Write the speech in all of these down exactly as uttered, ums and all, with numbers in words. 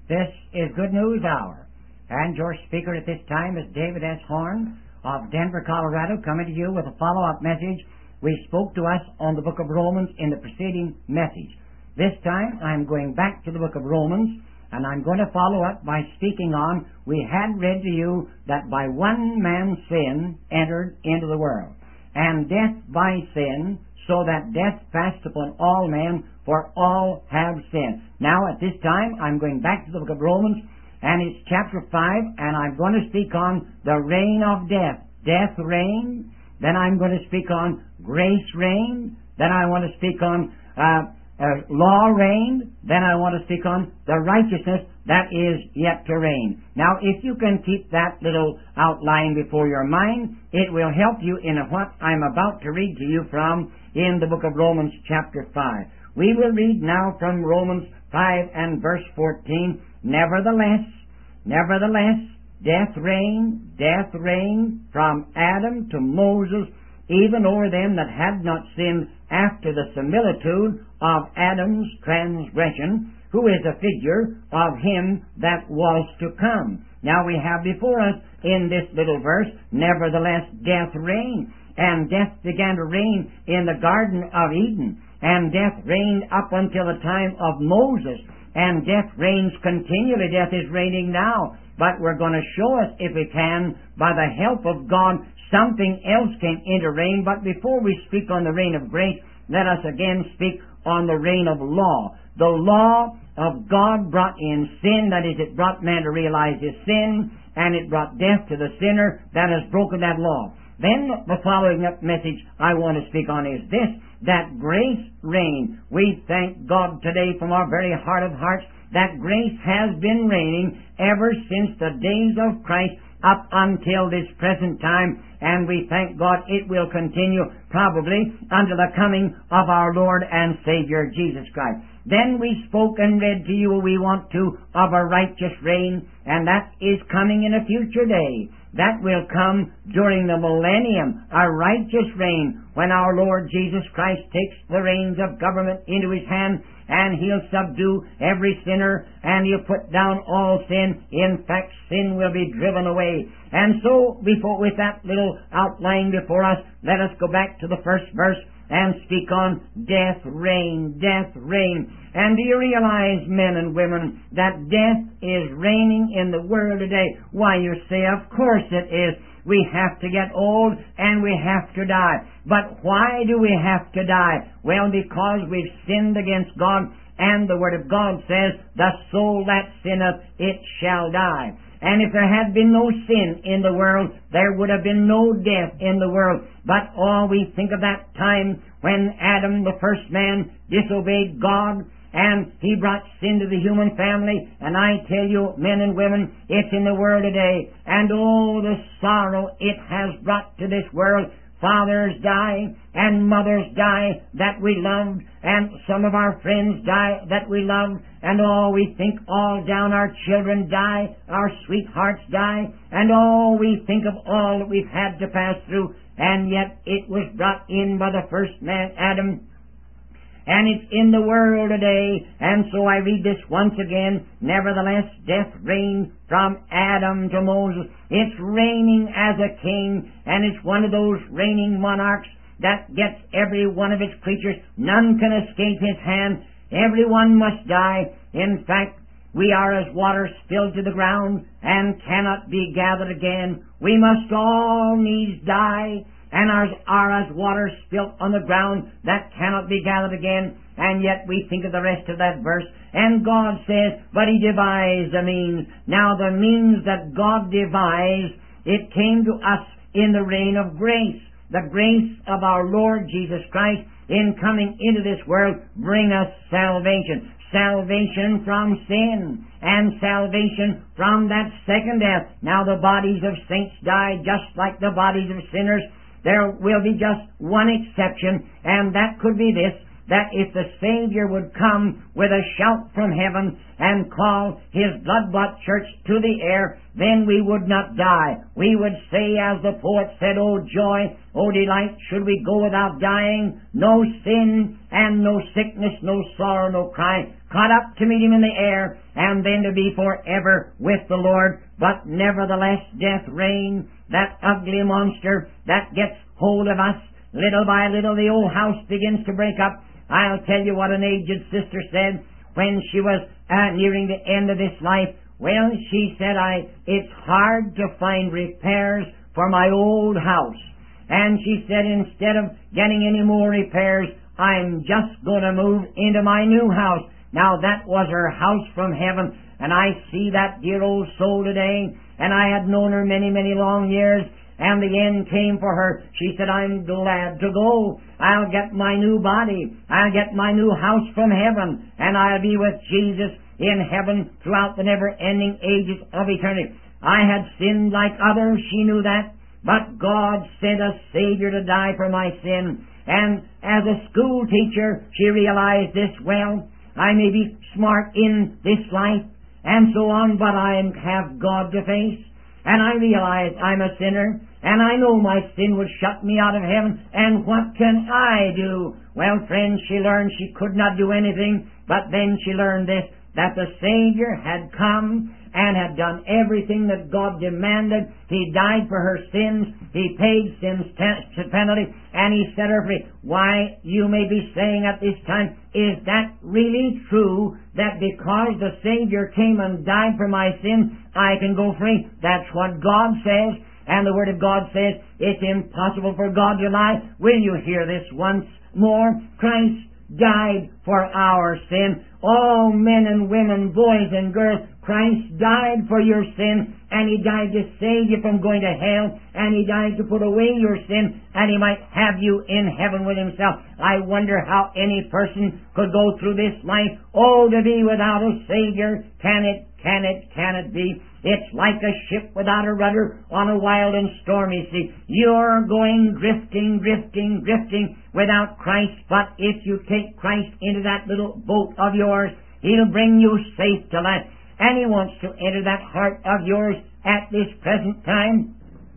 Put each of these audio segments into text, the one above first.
This is Good News Hour, and your speaker at this time is David S. Horn of Denver, Colorado, coming to you with a follow-up message we spoke to us on the book of Romans in the preceding message. This time I'm going back to the book of Romans, and I'm going to follow up by speaking on, we had read to you that by one man's sin entered into the world, and death by sin, so that death passed upon all men, for all have sinned. Now, at this time, I'm going back to the book of Romans, and it's chapter five, and I'm going to speak on the reign of death. Death reigned. Then I'm going to speak on grace reigned. Then I want to speak on uh, uh, law reigned. Then I want to speak on the righteousness that is yet to reign. Now, if you can keep that little outline before your mind, it will help you in what I'm about to read to you from in the book of Romans chapter five. We will read now from Romans five and verse fourteen. Nevertheless, nevertheless, death reigned, death reigned from Adam to Moses, even over them that had not sinned, after the similitude of Adam's transgression, who is a figure of him that was to come. Now we have before us in this little verse, nevertheless, death reigned. And death began to reign in the Garden of Eden. And death reigned up until the time of Moses. And death reigns continually. Death is reigning now. But we're going to show us, if we can, by the help of God, something else came into reign. But before we speak on the reign of grace, let us again speak on the reign of law. The law of God brought in sin. That is, it brought man to realize his sin. And it brought death to the sinner that has broken that law. Then the following up message I want to speak on is this, that grace reigned. We thank God today from our very heart of hearts that grace has been reigning ever since the days of Christ up until this present time, and we thank God it will continue probably until the coming of our Lord and Savior Jesus Christ. Then we spoke and read to you, we want to, of a righteous reign, and that is coming in a future day. That will come during the millennium, a righteous reign, when our Lord Jesus Christ takes the reins of government into His hand, and He'll subdue every sinner, and He'll put down all sin. In fact, sin will be driven away. And so, before with that little outline before us, let us go back to the first verse and speak on death reign, death reign. And do you realize, men and women, that death is reigning in the world today? Why, you say, of course it is. We have to get old and we have to die. But why do we have to die? Well, because we've sinned against God, and the Word of God says, the soul that sinneth, it shall die. And if there had been no sin in the world, there would have been no death in the world. But all we think of that time when Adam, the first man, disobeyed God, and he brought sin to the human family. And I tell you, men and women, it's in the world today. And oh, the sorrow it has brought to this world. Fathers die, and mothers die that we loved, and some of our friends die that we loved, and all we think all down our children die, our sweethearts die, and all we think of all that we've had to pass through, and yet it was brought in by the first man, Adam. And it's in the world today. And so I read this once again. Nevertheless, death reigned from Adam to Moses. It's reigning as a king, and it's one of those reigning monarchs that gets every one of its creatures. None can escape his hand. Everyone must die. In fact, we are as water spilled to the ground and cannot be gathered again. We must all needs die, and ours are as water spilt on the ground that cannot be gathered again. And yet we think of the rest of that verse, and God says, but He devised a means. Now the means that God devised, it came to us in the reign of grace. The grace of our Lord Jesus Christ in coming into this world bring us salvation. Salvation from sin, and salvation from that second death. Now the bodies of saints die just like the bodies of sinners. There will be just one exception, and that could be this, that if the Savior would come with a shout from heaven and call His blood-bought church to the air, then we would not die. We would say, as the poet said, "O joy, O delight, should we go without dying? No sin and no sickness, no sorrow, no cry caught up to meet Him in the air, and then to be forever with the Lord. But nevertheless, death reigns, that ugly monster that gets hold of us. Little by little, the old house begins to break up. I'll tell you what an aged sister said when she was uh, nearing the end of this life. Well, she said, I, it's hard to find repairs for my old house. And she said, instead of getting any more repairs, I'm just going to move into my new house. Now, that was her house from heaven, and I see that dear old soul today, and I had known her many, many long years, and the end came for her. She said, I'm glad to go. I'll get my new body. I'll get my new house from heaven, and I'll be with Jesus in heaven throughout the never-ending ages of eternity. I had sinned like others. She knew that. But God sent a Savior to die for my sin. And as a school teacher, she realized this well. I may be smart in this life and so on, but I have God to face. And I realize I'm a sinner, and I know my sin would shut me out of heaven, and what can I do? Well, friends, she learned she could not do anything, but then she learned this, that the Savior had come and had done everything that God demanded. He died for her sins. He paid sin's te- penalty, and He set her free. Why, you may be saying at this time, is that really true, that because the Savior came and died for my sins, I can go free? That's what God says, and the Word of God says it's impossible for God to lie. Will you hear this once more? Christ died for our sin. All men and women, boys and girls, Christ died for your sin, and He died to save you from going to hell, and He died to put away your sin, and He might have you in heaven with Himself. I wonder how any person could go through this life, oh, to be without a Savior. Can it, can it, can it be? It's like a ship without a rudder on a wild and stormy sea. You're going drifting, drifting, drifting without Christ, but if you take Christ into that little boat of yours, He'll bring you safe to land. And He wants to enter that heart of yours at this present time.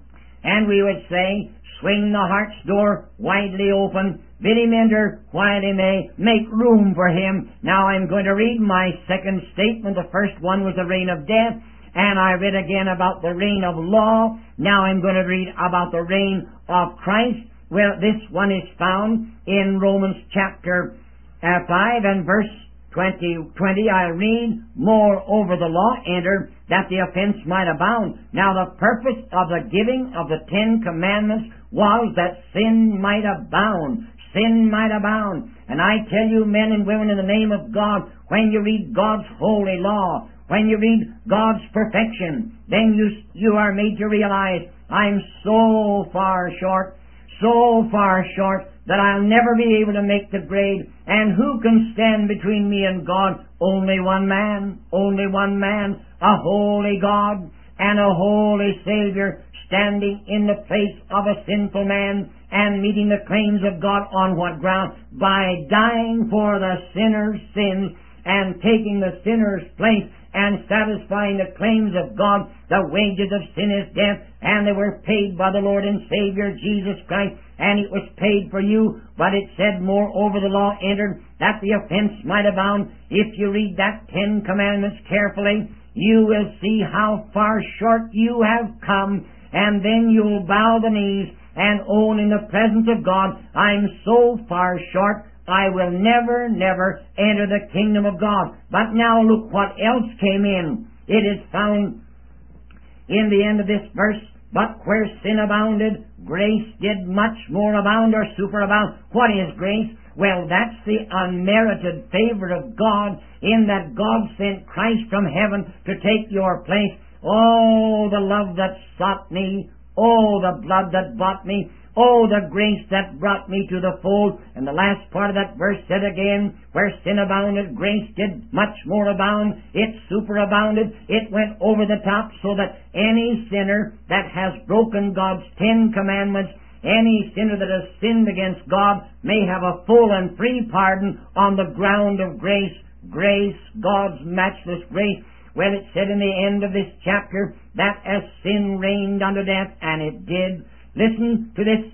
And we would say, swing the heart's door widely open, bid Him enter while He may, make room for Him. Now I'm going to read my second statement. The first one was the reign of death, and I read again about the reign of law. Now I'm going to read about the reign of Christ. Well, this one is found in Romans chapter uh, five and verse twenty, twenty. I read, moreover the law entered, that the offense might abound. Now the purpose of the giving of the Ten Commandments was that sin might abound. Sin might abound. And I tell you, men and women, in the name of God, when you read God's holy law, when you read God's perfection, then you, you are made to realize, I'm so far short, so far short, that I'll never be able to make the grade. And who can stand between me and God? Only one man, only one man, a holy God and a holy Savior, standing in the place of a sinful man and meeting the claims of God on what ground? By dying for the sinner's sins and taking the sinner's place and satisfying the claims of God. The wages of sin is death, and they were paid by the Lord and Savior Jesus Christ, and it was paid for you. But it said, moreover the law entered, that the offense might abound. If you read that Ten Commandments carefully, you will see how far short you have come, and then you'll bow the knees and own in the presence of God, I'm so far short, I will never, never enter the kingdom of God. But now look what else came in. It is found in the end of this verse, but where sin abounded, grace did much more abound or superabound. What is grace? Well, that's the unmerited favor of God, in that God sent Christ from heaven to take your place. Oh, the love that sought me. Oh, the blood that bought me. Oh, the grace that brought me to the fold. And the last part of that verse said again, where sin abounded, grace did much more abound. It superabounded. It went over the top, so that any sinner that has broken God's Ten Commandments, any sinner that has sinned against God, may have a full and free pardon on the ground of grace. Grace, God's matchless grace. Well, it said in the end of this chapter that as sin reigned unto death, and it did. Listen to this.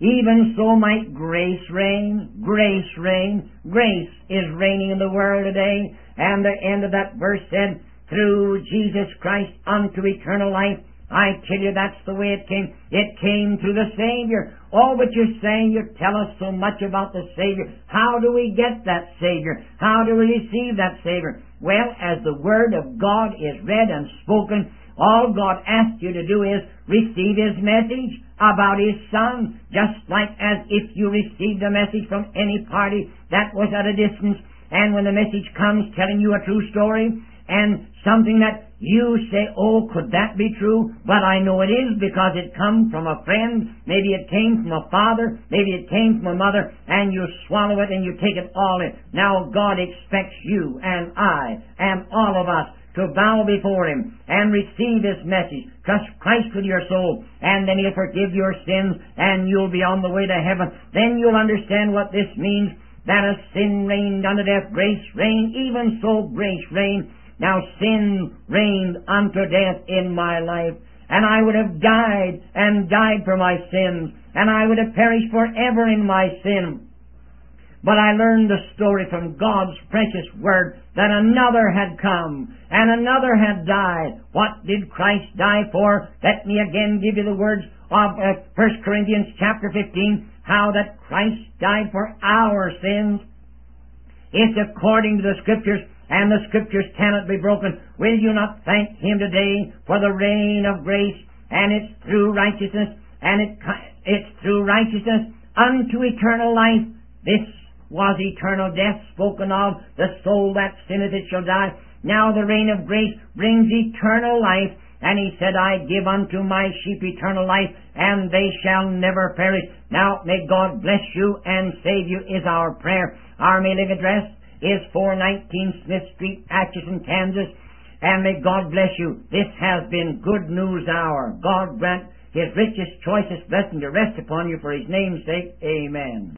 even so might grace reign, grace reign. Grace is reigning in the world today. And the end of that verse said, through Jesus Christ unto eternal life. I tell you, that's the way it came. It came through the Savior. Oh, but you're saying, you tell us so much about the Savior. How do we get that Savior? How do we receive that Savior? Well, as the Word of God is read and spoken, all God asks you to do is receive His message about His Son, just like as if you received a message from any party that was at a distance, and when the message comes telling you a true story, and something that you say, oh, could that be true? But I know it is, because it come from a friend, maybe it came from a father, maybe it came from a mother, and you swallow it and you take it all in. Now God expects you and I and all of us to bow before Him and receive His message. Trust Christ with your soul, and then He'll forgive your sins, and you'll be on the way to heaven. Then you'll understand what this means, that as sin reigned unto death, grace reigned, even so grace reigned. Now sin reigned unto death in my life, and I would have died and died for my sins, and I would have perished forever in my sin. But I learned the story from God's precious Word that another had come and another had died. What did Christ die for? Let me again give you the words of uh, First Corinthians chapter fifteen, how that Christ died for our sins. It's according to the Scriptures, and the Scriptures cannot be broken. Will you not thank Him today for the reign of grace, and it's through righteousness, and it, it's through righteousness unto eternal life. This was eternal death spoken of, the soul that sinneth it shall die. Now the reign of grace brings eternal life, and He said, I give unto my sheep eternal life, and they shall never perish. Now may God bless you and save you is our prayer. Our mailing address is four nineteen Smith Street, Atchison, Kansas. And may God bless you. This has been Good News Hour. God grant His richest, choicest blessing to rest upon you for His name's sake. Amen.